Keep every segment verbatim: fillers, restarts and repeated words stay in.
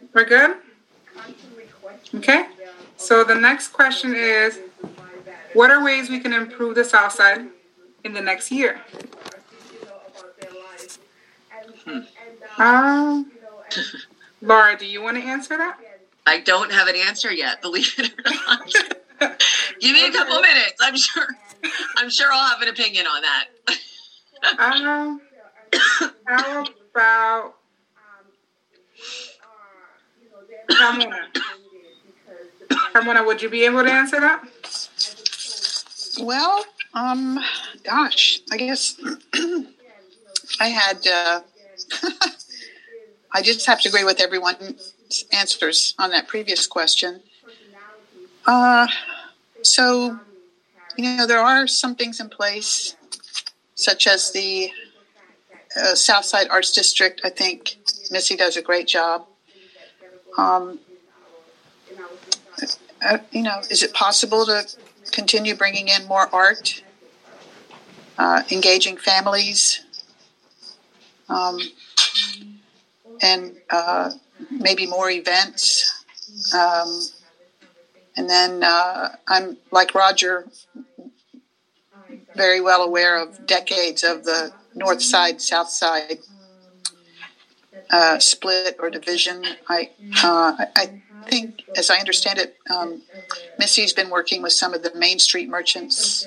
We're good? Okay. So the next question is, what are ways we can improve the South Side in the next year? Hmm. Um, Laura, do you want to answer that? I don't have an answer yet, believe it or not. Give me a couple of minutes. I'm sure. I'm sure I'll have an opinion on that. um, how about Ramona? Ramona, would you be able to answer that? Well, um, gosh, I guess I had. Uh, I just have to agree with everyone's answers on that previous question. Uh, so, you know, there are some things in place, such as the uh, Southside Arts District. I think Missy does a great job. Um, uh, you know, is it possible to continue bringing in more art, uh, engaging families, um, and uh, maybe more events? Um, and then uh, I'm, like Roger, very well aware of decades of the North Side, South Side uh, split or division. I, uh, I think, as I understand it, um, Missy's been working with some of the Main Street merchants,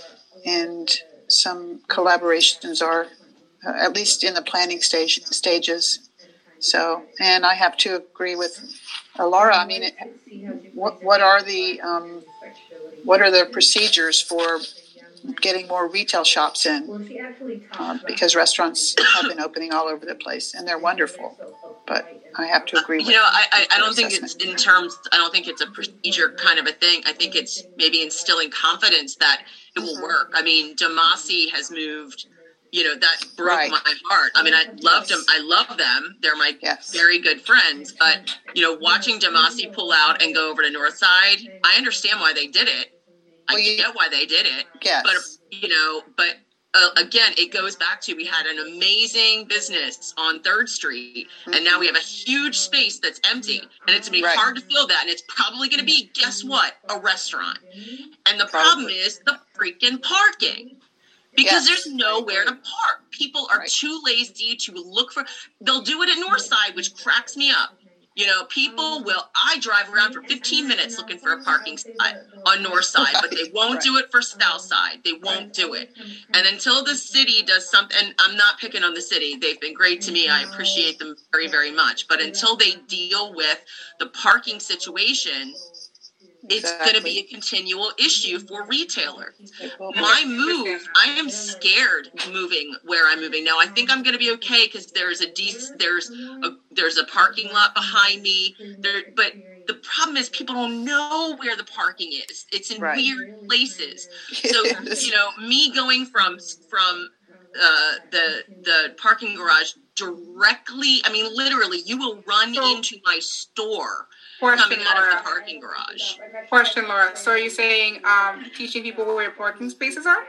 and some collaborations are uh, at least in the planning stage, stages. So, and I have to agree with uh, Laura. I mean, it, what what are the um, what are the procedures for getting more retail shops in? Uh, because restaurants have been opening all over the place, and they're wonderful. But I have to agree with you know, I, I, I don't assessment. think it's in terms. I don't think it's a procedure kind of a thing. I think it's maybe instilling confidence that it will mm-hmm. work. I mean, Demasi has moved. You know, that broke right. my heart. I mean, I loved yes. them. I love them. They're my yes. very good friends. But, you know, watching Demasi pull out and go over to Northside, I understand why they did it. I well, you, get why they did it. Yes. But, you know, but uh, again, it goes back to we had an amazing business on third Street, mm-hmm. and now we have a huge space that's empty. And it's going to be right. hard to fill that. And it's probably going to be, guess what, a restaurant. And the probably. problem is the freaking parking. Because yes. there's nowhere to park. People are right. too lazy to look for. They'll do it at Northside, which cracks me up. You know, people will. I drive around for fifteen minutes looking for a parking spot on Northside, but they won't right. do it for Southside. They won't do it. And until the city does something, and I'm not picking on the city. They've been great to me. I appreciate them very, very much. But until they deal with the parking situation, it's exactly. going to be a continual issue for retailers. My move, I am scared moving where I'm moving now. I think I'm going to be okay because there's a dec- there's a there's a parking lot behind me. There, but the problem is people don't know where the parking is. It's in right. weird places. So you know, me going from from uh, the the parking garage directly. I mean, literally, you will run so, into my store. Question, coming out Laura. of the parking garage. Question, Laura. So are you saying um, teaching people where parking spaces are?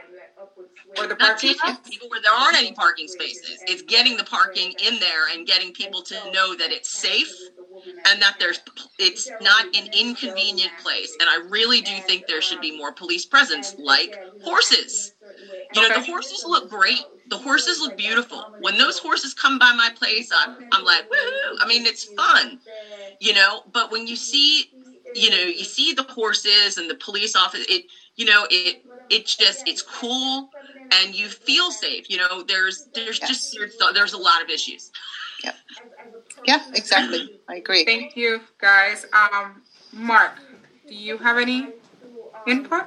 Or the Not parking teaching lots? people where there aren't any parking spaces. It's getting the parking in there and getting people to know that it's safe and that there's it's not an inconvenient place. And I really do think there should be more police presence, like horses. You know, okay. the horses look great. The horses look beautiful. When those horses come by my place, I'm, I'm like, woohoo! I mean, it's fun, you know. But when you see, you know, you see the horses and the police office, it, you know, it, it's just, it's cool, and you feel safe. You know, there's, there's yes. just, there's, there's a lot of issues. Yeah, yeah, exactly. I agree. Thank you, guys. Um, Mark, do you have any input?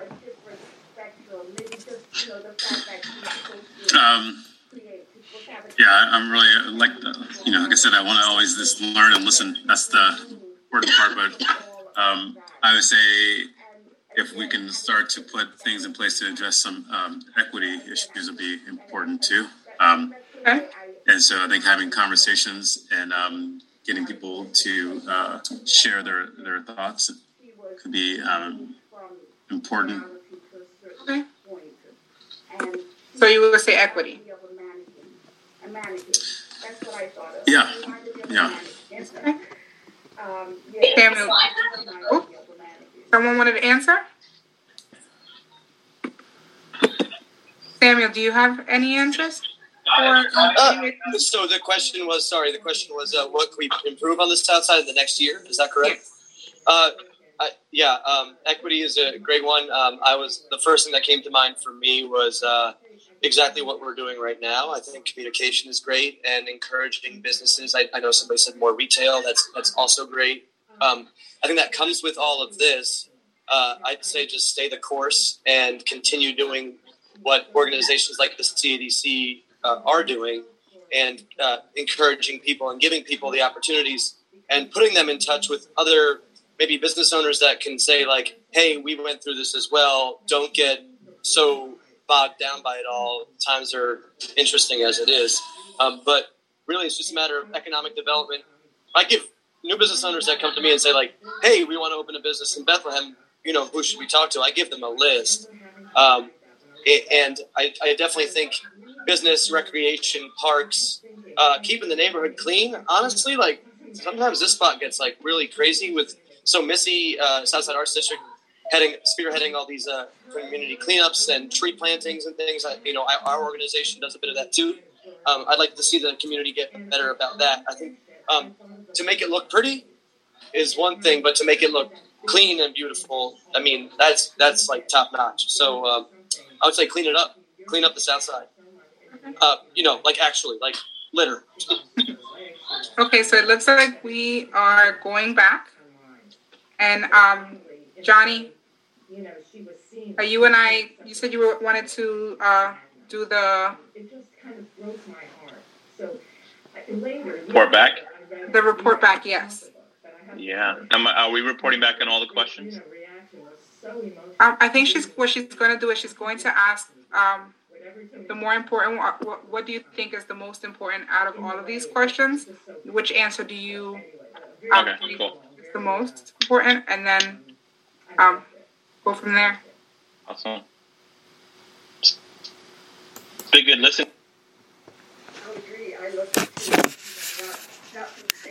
Um, yeah, I'm really like, you know, like I said, I want to always just learn and listen. That's the important part. But um, I would say if we can start to put things in place to address some um, equity issues would be important too. Um, okay. And so I think having conversations and um, getting people to uh, share their, their thoughts could be um, important. Okay. So you would say equity? Yeah, yeah. Okay. Samuel, oh, someone wanted to answer? Samuel, do you have any answers? Or, uh, so the question was, sorry, the question was, uh, what can we improve on the south side in the next year? Is that correct? Yes. Uh, I, yeah, um, equity is a great one. Um, I was the first thing that came to mind for me was uh, exactly what we're doing right now. I think communication is great and encouraging businesses. I, I know somebody said more retail. That's that's also great. Um, I think that comes with all of this. Uh, I'd say just stay the course and continue doing what organizations like the C A D C uh, are doing, and uh, encouraging people and giving people the opportunities and putting them in touch with other maybe business owners that can say like, hey, we went through this as well. Don't get so bogged down by it all. Times are interesting as it is. Um, but really, it's just a matter of economic development. I give new business owners that come to me and say like, hey, we want to open a business in Bethlehem. You know, who should we talk to? I give them a list. Um, and I, I definitely think business, recreation, parks, uh, keeping the neighborhood clean. Honestly, like sometimes this spot gets like really crazy with, so Missy, uh, Southside Arts District, heading, spearheading all these uh, community cleanups and tree plantings and things. I, you know, I, our organization does a bit of that too. Um, I'd like to see the community get better about that. I think um, to make it look pretty is one thing, but to make it look clean and beautiful, I mean, that's that's like top notch. So um, I would say clean it up, clean up the South Side. Uh, you know, like actually, like litter. Okay, so it looks like we are going back. And um, Johnny, are you and I, you said you were, wanted to uh, do the... It just kind of broke my heart. So later... Report back? The report back, yes. Yeah. Um, are we reporting back on all the questions? Um, I think she's what she's going to do is she's going to ask um, the more important, what, what do you think is the most important out of all of these questions? Which answer do you... Um, okay, cool. The most important, and then um, go from there. Awesome. It's been good. Listen. I agree. I looked at that, that